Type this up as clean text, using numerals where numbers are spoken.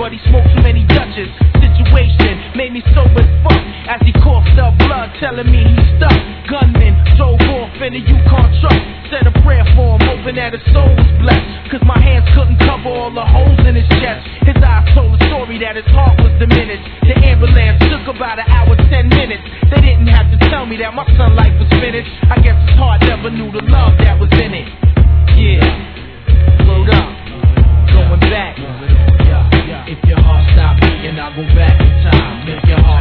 but he smoked too many Dutches. Situation made me sober as fuck as he coughed up blood, telling me he stuck. Gunman drove off in a Yukon truck. Said a prayer for him, hoping that his soul was blessed. Cause my hands couldn't cover all the holes in his chest. His eyes told a story that his heart was diminished. The ambulance took about an hour, 10 minutes. They didn't have to tell me that my son's life was finished. I guess his heart never knew the love that was in it. Yeah, word up, going back. If your heart stop beating, I'll go back in time. If your heart